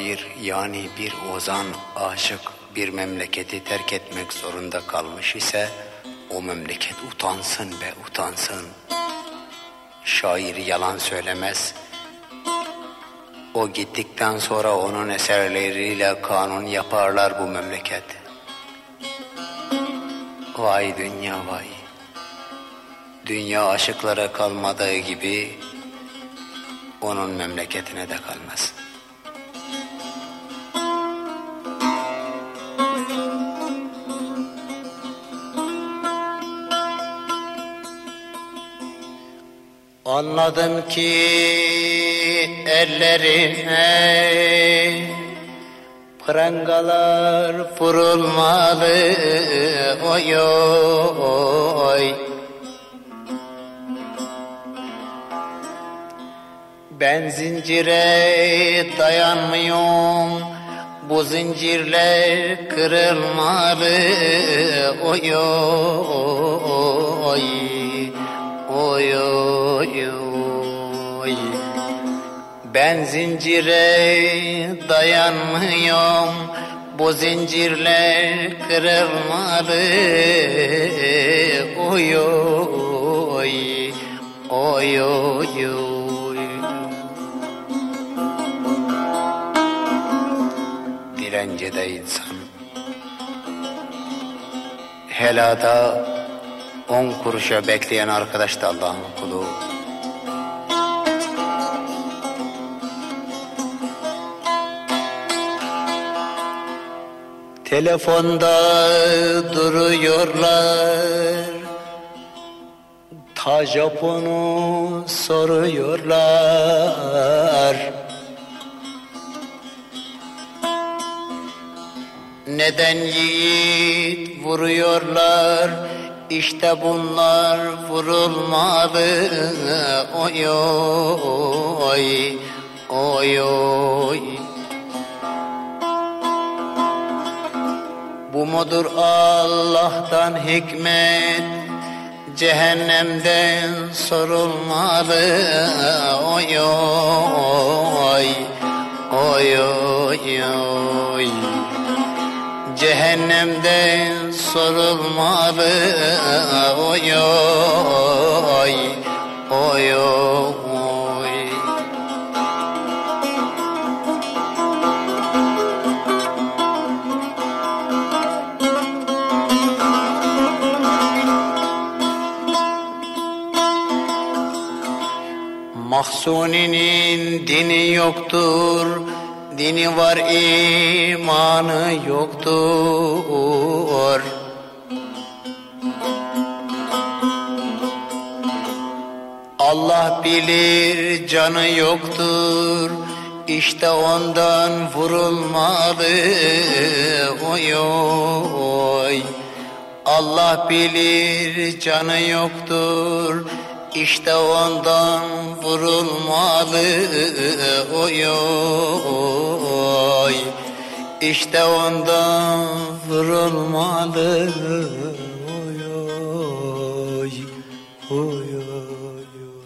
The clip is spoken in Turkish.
şair yani bir ozan, aşık bir memleketi terk etmek zorunda kalmış ise o memleket utansın be utansın. Şair yalan söylemez. O gittikten sonra onun eserleriyle kanun yaparlar bu memleket. Vay dünya vay. Dünya aşıklara kalmadığı gibi onun memleketine de kalmaz. Anladım ki ellerine prangalar vurulmalı, oy oy. Ben zincire dayanmıyorum, bu zincirler kırılmalı, oy oy. Oy oy oy. Ben zincire dayanmıyorum, bu zincirler kırılmalı, oy oy oy oy oy. Direnci de insan, helada 10 kuruşa bekleyen arkadaş da Allah'ın kulu. Telefonda duruyorlar, ta Japon'u soruyorlar. Neden yiğit vuruyorlar? İşte bunlar vurulmalı, oy oy oy oy. Bu mudur Allah'tan hikmet, cehennemden sorulmalı, oy oy oy oy oy. Cehennemden sorulmalı, oy oy oy oy. Mahsuni'nin dini yoktur, dini var imanı yoktur. Allah bilir canı yoktur, işte ondan vurulmalı, oy oy. Allah bilir canı yoktur, İşte ondan vurulmalı, oy oy. İşte ondan vurulmalı, oy oy oy oy.